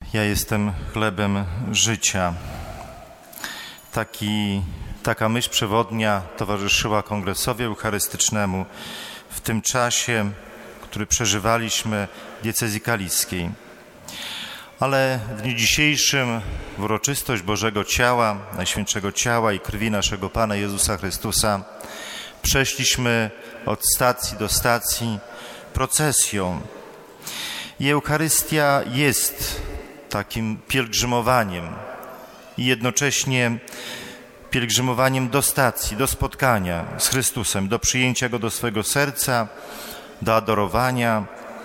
Ja jestem chlebem życia. Taka myśl przewodnia towarzyszyła kongresowi eucharystycznemu w tym czasie, który przeżywaliśmy w diecezji kaliskiej. Ale w dniu dzisiejszym w uroczystość Bożego Ciała, Najświętszego Ciała i Krwi naszego Pana Jezusa Chrystusa przeszliśmy od stacji do stacji procesją. I Eucharystia jest takim pielgrzymowaniem i jednocześnie pielgrzymowaniem do stacji, do spotkania z Chrystusem, do przyjęcia Go do swojego serca, do adorowania,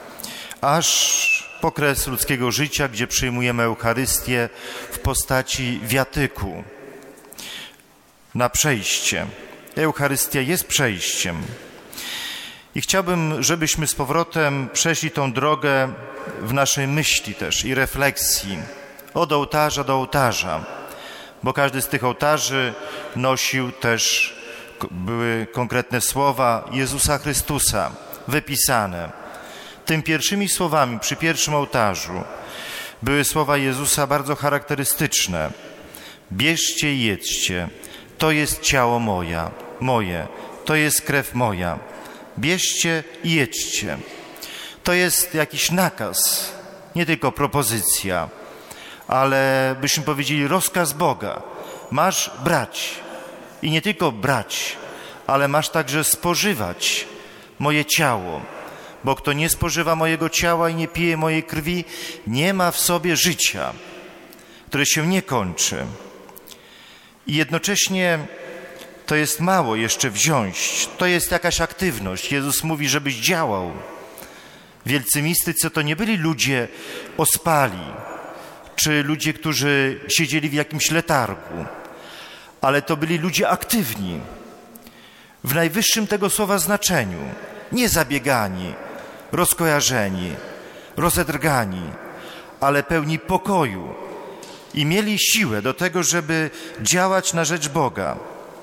aż po kres ludzkiego życia, gdzie przyjmujemy Eucharystię w postaci wiatyku na przejście. Eucharystia jest przejściem. I chciałbym, żebyśmy z powrotem przeszli tą drogę w naszej myśli też i refleksji od ołtarza do ołtarza, bo każdy z tych ołtarzy nosił też, były konkretne słowa Jezusa Chrystusa wypisane. Tym pierwszymi słowami przy pierwszym ołtarzu były słowa Jezusa bardzo charakterystyczne. Bierzcie i jedzcie, to jest ciało moje, to jest krew moja. Bierzcie i jedźcie. To jest jakiś nakaz, nie tylko propozycja, ale byśmy powiedzieli rozkaz Boga. Masz brać i nie tylko brać, ale masz także spożywać moje ciało, bo kto nie spożywa mojego ciała i nie pije mojej krwi, nie ma w sobie życia, które się nie kończy. I jednocześnie to jest mało jeszcze wziąć. To jest jakaś aktywność. Jezus mówi, żebyś działał. Wielcy mistycy to nie byli ludzie ospali, czy ludzie, którzy siedzieli w jakimś letargu, ale to byli ludzie aktywni, w najwyższym tego słowa znaczeniu, nie zabiegani, rozkojarzeni, rozedrgani, ale pełni pokoju i mieli siłę do tego, żeby działać na rzecz Boga.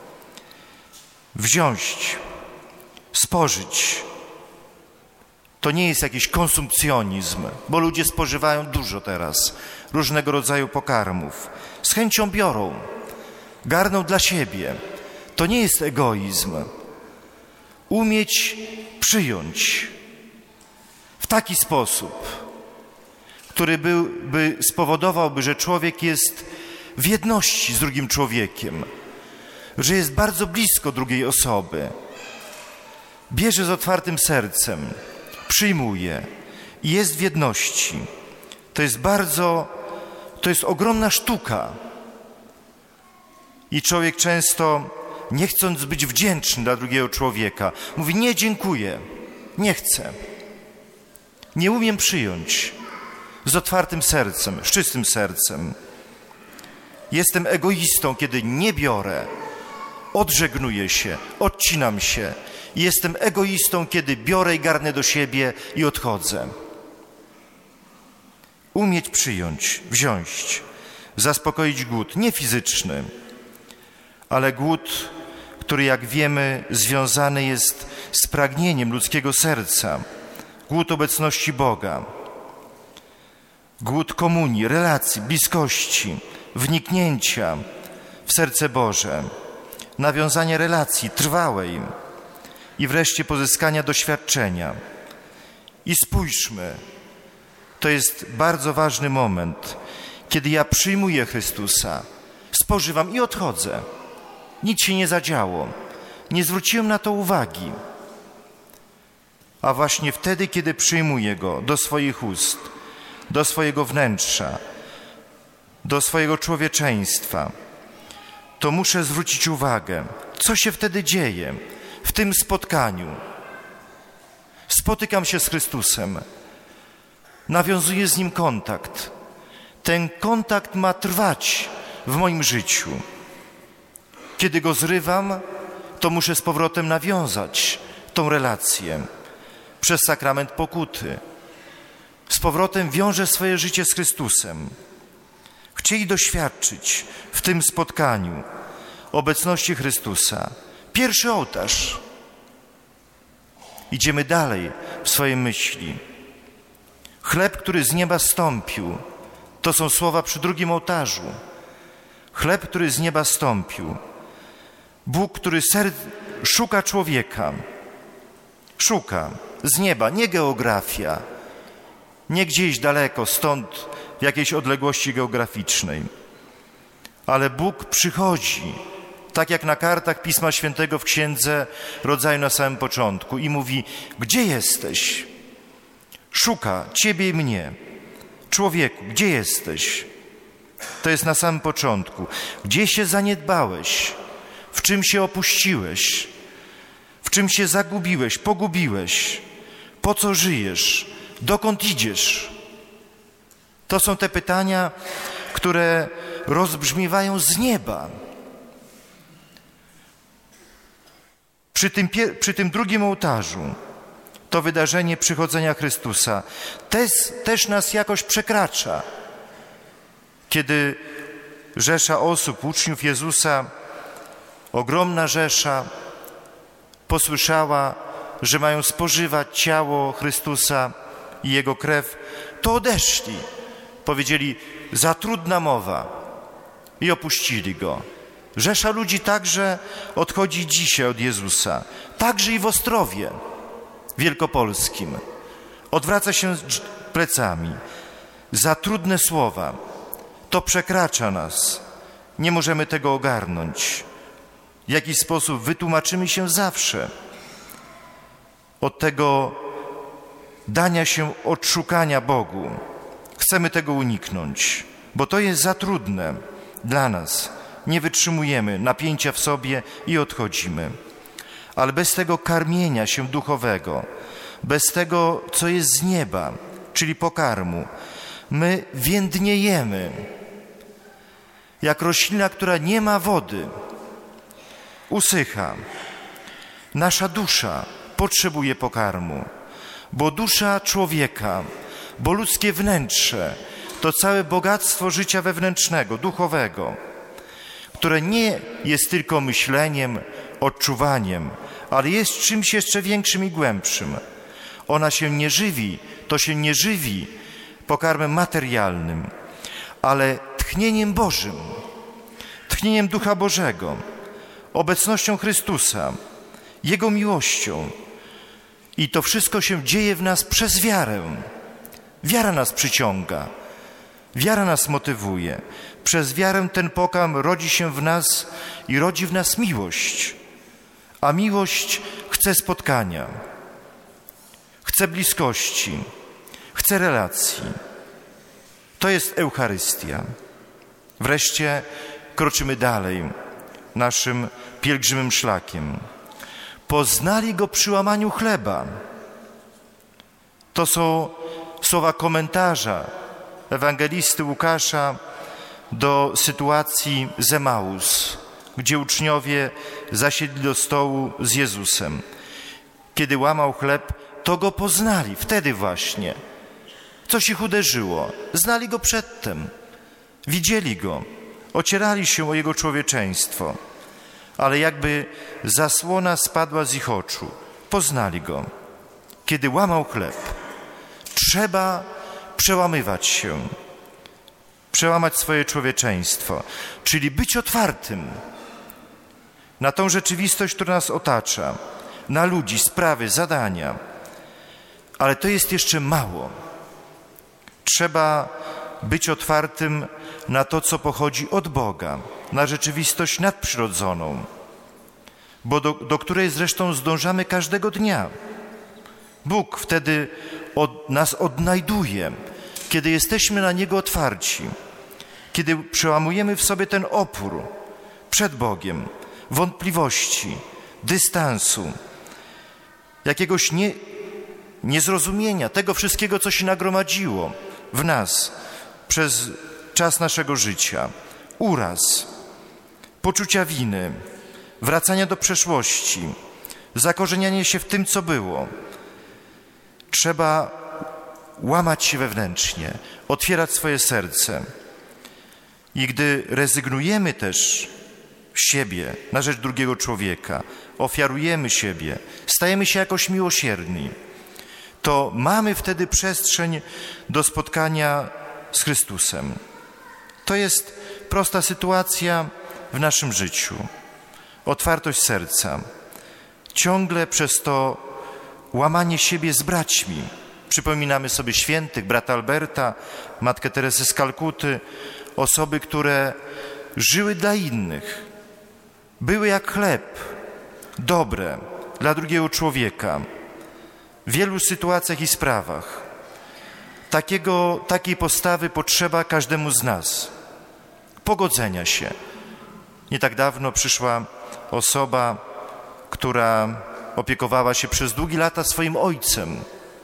Wziąć, spożyć. To nie jest jakiś konsumpcjonizm, bo ludzie spożywają dużo teraz, różnego rodzaju pokarmów. Z chęcią biorą, garną dla siebie. To nie jest egoizm. Umieć przyjąć w taki sposób, który by spowodowałby, że człowiek jest w jedności z drugim człowiekiem, że jest bardzo blisko drugiej osoby. Bierze z otwartym sercem, przyjmuje i jest w jedności. To jest ogromna sztuka. I człowiek często, nie chcąc być wdzięczny dla drugiego człowieka, mówi: nie, dziękuję, nie chcę. Nie umiem przyjąć z otwartym sercem, z czystym sercem. Jestem egoistą, kiedy nie biorę. Odżegnuję się, odcinam się i jestem egoistą, kiedy biorę i garnę do siebie i odchodzę. Umieć przyjąć, wziąć, zaspokoić głód, nie fizyczny, ale głód, który, jak wiemy, związany jest z pragnieniem ludzkiego serca. Głód obecności Boga, głód komunii, relacji, bliskości, wniknięcia w serce Boże, nawiązania relacji trwałej i wreszcie pozyskania doświadczenia. I spójrzmy, to jest bardzo ważny moment, kiedy ja przyjmuję Chrystusa, spożywam i odchodzę. Nic się nie zadziało, nie zwróciłem na to uwagi. A właśnie wtedy, kiedy przyjmuję Go do swoich ust, do swojego wnętrza, do swojego człowieczeństwa, to muszę zwrócić uwagę, co się wtedy dzieje w tym spotkaniu. Spotykam się z Chrystusem, nawiązuję z Nim kontakt. Ten kontakt ma trwać w moim życiu. Kiedy go zrywam, to muszę z powrotem nawiązać tą relację przez sakrament pokuty. Z powrotem wiążę swoje życie z Chrystusem. Chcieli doświadczyć w tym spotkaniu obecności Chrystusa. Pierwszy ołtarz. Idziemy dalej w swojej myśli. Chleb, który z nieba zstąpił, To są słowa przy drugim ołtarzu. Chleb, który z nieba stąpił. Bóg, który szuka człowieka. Szuka z nieba, nie geografia, nie gdzieś daleko, stąd w jakiejś odległości geograficznej. Ale Bóg przychodzi, tak jak na kartach Pisma Świętego w Księdze Rodzaju na samym początku i mówi: gdzie jesteś? Szuka ciebie i mnie. Człowieku, gdzie jesteś? To jest na samym początku. Gdzie się zaniedbałeś? W czym się opuściłeś? W czym się zagubiłeś, pogubiłeś? Po co żyjesz? Dokąd idziesz? To są te pytania, które rozbrzmiewają z nieba. Przy tym drugim ołtarzu to wydarzenie przychodzenia Chrystusa też nas jakoś przekracza. Kiedy rzesza osób, uczniów Jezusa, ogromna rzesza, posłyszała, że mają spożywać ciało Chrystusa i Jego krew, to odeszli. Powiedzieli: za trudna mowa, i opuścili Go. Rzesza ludzi także odchodzi dzisiaj od Jezusa, także i w Ostrowie Wielkopolskim. Odwraca się plecami. Za trudne słowa. To przekracza nas. Nie możemy tego ogarnąć. W jakiś sposób wytłumaczymy się zawsze od tego dania się odszukania Bogu. Chcemy tego uniknąć, bo to jest za trudne dla nas. Nie wytrzymujemy napięcia w sobie i odchodzimy. Ale bez tego karmienia się duchowego, bez tego, co jest z nieba, czyli pokarmu, my więdniejemy. Jak roślina, która nie ma wody, usycha. Nasza dusza potrzebuje pokarmu, bo dusza człowieka, bo ludzkie wnętrze to całe bogactwo życia wewnętrznego, duchowego, które nie jest tylko myśleniem, odczuwaniem, ale jest czymś jeszcze większym i głębszym. Ona się nie żywi, to się nie żywi pokarmem materialnym, ale tchnieniem Bożym, tchnieniem Ducha Bożego, obecnością Chrystusa, Jego miłością. I to wszystko się dzieje w nas przez wiarę. Wiara nas przyciąga, wiara nas motywuje. Przez wiarę ten pokarm rodzi się w nas i rodzi w nas miłość. A miłość chce spotkania, chce bliskości, chce relacji. To jest Eucharystia. Wreszcie kroczymy dalej naszym pielgrzymym szlakiem. Poznali Go przy łamaniu chleba. To są słowa komentarza ewangelisty Łukasza do sytuacji z Emaus, gdzie uczniowie zasiedli do stołu z Jezusem. Kiedy łamał chleb, to Go poznali, wtedy właśnie. Coś ich uderzyło. Znali Go przedtem. Widzieli Go. Ocierali się o Jego człowieczeństwo. Ale jakby zasłona spadła z ich oczu. Poznali Go. Kiedy łamał chleb, trzeba przełamywać się. Przełamać swoje człowieczeństwo. Czyli być otwartym na tą rzeczywistość, która nas otacza. Na ludzi, sprawy, zadania. Ale to jest jeszcze mało. Trzeba być otwartym na to, co pochodzi od Boga, na rzeczywistość nadprzyrodzoną, bo do której zresztą zdążamy każdego dnia. Bóg wtedy nas odnajduje, kiedy jesteśmy na Niego otwarci, kiedy przełamujemy w sobie ten opór przed Bogiem, wątpliwości, dystansu, jakiegoś niezrozumienia tego wszystkiego, co się nagromadziło w nas przez czas naszego życia. Uraz, poczucia winy, wracania do przeszłości, zakorzenianie się w tym, co było. Trzeba łamać się wewnętrznie, otwierać swoje serce. I gdy rezygnujemy też z siebie na rzecz drugiego człowieka, ofiarujemy siebie, stajemy się jakoś miłosierni, to mamy wtedy przestrzeń do spotkania z Chrystusem. To jest prosta sytuacja w naszym życiu. Otwartość serca. Ciągle przez to łamanie siebie z braćmi. Przypominamy sobie świętych, brata Alberta, matkę Teresę z Kalkuty, osoby, które żyły dla innych. Były jak chleb, dobre dla drugiego człowieka w wielu sytuacjach i sprawach. Takiej postawy potrzeba każdemu z nas. Pogodzenia się. Nie tak dawno przyszła osoba, która opiekowała się przez długie lata swoim ojcem.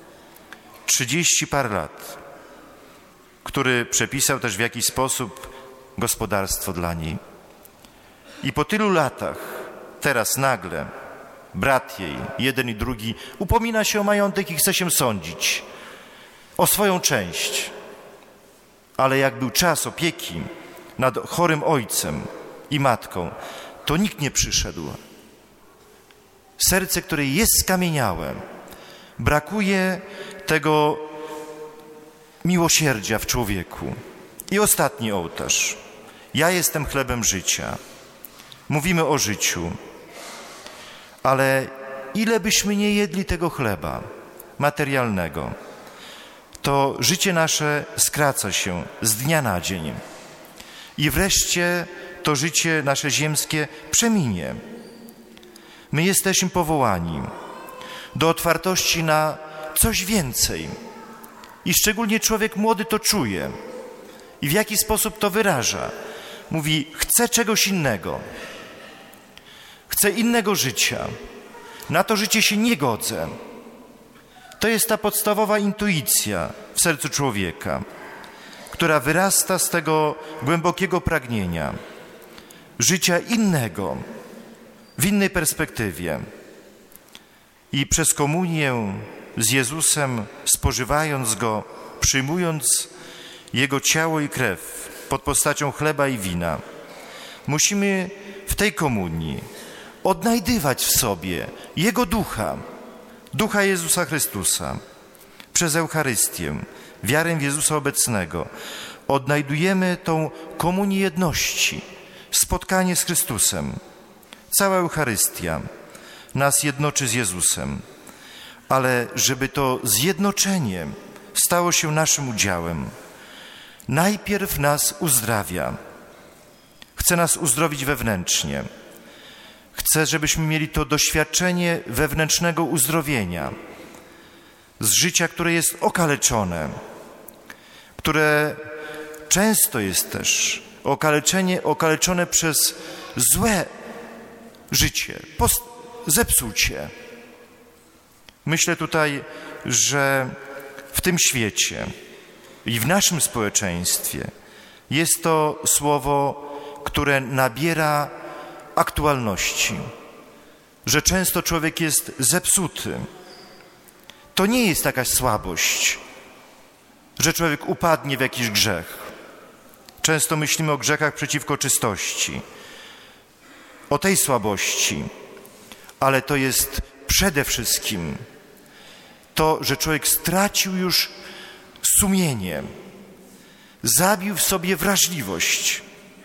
30 par lat. Który przepisał też w jakiś sposób gospodarstwo dla niej. I po tylu latach, teraz nagle, brat jej, jeden i drugi, upomina się o majątek i chce się sądzić o swoją część. Ale jak był czas opieki nad chorym ojcem i matką, to nikt nie przyszedł. Serce, które jest skamieniałe, brakuje tego miłosierdzia w człowieku. I ostatni ołtarz. Ja jestem chlebem życia. Mówimy o życiu. Ale ile byśmy nie jedli tego chleba materialnego, to życie nasze skraca się z dnia na dzień. I wreszcie to życie nasze ziemskie przeminie. My jesteśmy powołani do otwartości na coś więcej. I szczególnie człowiek młody to czuje. I w jaki sposób to wyraża. Mówi, chcę czegoś innego. Chcę innego życia. Na to życie się nie godzę. To jest ta podstawowa intuicja w sercu człowieka, która wyrasta z tego głębokiego pragnienia życia innego, w innej perspektywie. I przez komunię z Jezusem, spożywając Go, przyjmując Jego ciało i krew pod postacią chleba i wina, musimy w tej komunii odnajdywać w sobie Jego ducha, ducha Jezusa Chrystusa. Przez Eucharystię, wiarę w Jezusa obecnego, odnajdujemy tą komunię jedności, spotkanie z Chrystusem. Cała Eucharystia nas jednoczy z Jezusem, ale żeby to zjednoczenie stało się naszym udziałem, najpierw nas uzdrawia. Chce nas uzdrowić wewnętrznie. Chce, żebyśmy mieli to doświadczenie wewnętrznego uzdrowienia z życia, które jest okaleczone, które często jest też okaleczone przez złe życie, zepsucie. Myślę tutaj, że w tym świecie i w naszym społeczeństwie jest to słowo, które nabiera aktualności, że często człowiek jest zepsuty. To nie jest jakaś słabość, że człowiek upadnie w jakiś grzech. Często myślimy o grzechach przeciwko czystości, o tej słabości, ale to jest przede wszystkim to, że człowiek stracił już sumienie, zabił w sobie wrażliwość,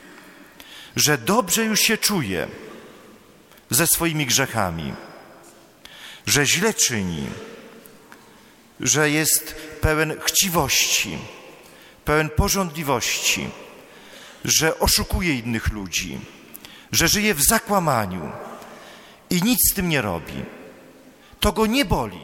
że dobrze już się czuje ze swoimi grzechami, że źle czyni, że jest pełen chciwości, pełen pożądliwości, że oszukuje innych ludzi, że żyje w zakłamaniu i nic z tym nie robi. To go nie boli.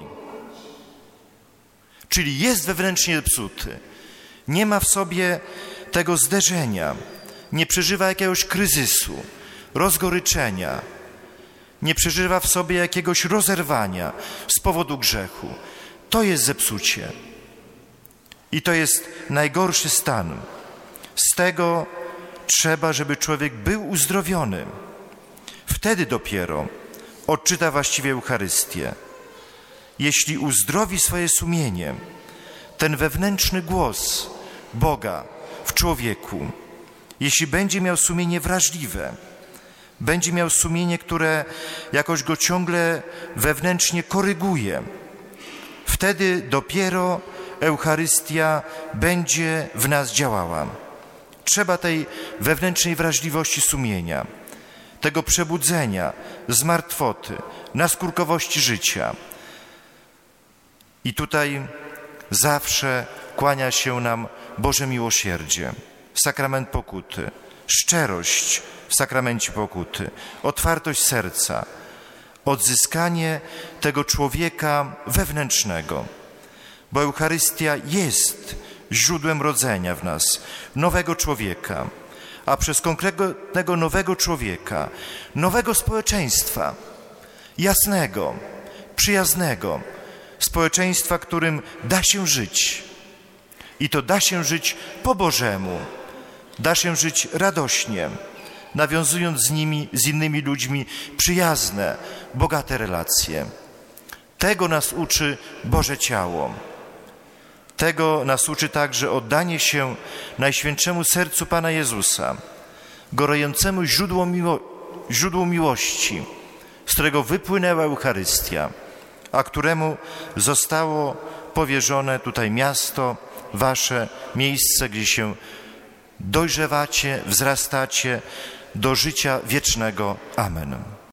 Czyli jest wewnętrznie zepsuty. Nie ma w sobie tego zderzenia. Nie przeżywa jakiegoś kryzysu, rozgoryczenia. Nie przeżywa w sobie jakiegoś rozerwania z powodu grzechu. To jest zepsucie. I to jest najgorszy stan. Z tego trzeba, żeby człowiek był uzdrowiony. Wtedy dopiero odczyta właściwie Eucharystię. Jeśli uzdrowi swoje sumienie, ten wewnętrzny głos Boga w człowieku, jeśli będzie miał sumienie wrażliwe, będzie miał sumienie, które jakoś go ciągle wewnętrznie koryguje, wtedy dopiero Eucharystia będzie w nas działała. Trzeba tej wewnętrznej wrażliwości sumienia, tego przebudzenia z martwoty, naskórkowości życia. I tutaj zawsze kłania się nam Boże miłosierdzie, sakrament pokuty, szczerość w sakramencie pokuty, otwartość serca, odzyskanie tego człowieka wewnętrznego, bo Eucharystia jest źródłem rodzenia w nas nowego człowieka, a przez konkretnego nowego człowieka, nowego społeczeństwa, jasnego, przyjaznego, społeczeństwa, którym da się żyć. I to da się żyć po Bożemu, da się żyć radośnie, nawiązując z innymi ludźmi przyjazne, bogate relacje. Tego nas uczy Boże Ciało. Tego nas uczy także oddanie się Najświętszemu Sercu Pana Jezusa, gorejącemu źródłu miłości, z którego wypłynęła Eucharystia, a któremu zostało powierzone tutaj miasto, wasze miejsce, gdzie się dojrzewacie, wzrastacie do życia wiecznego. Amen.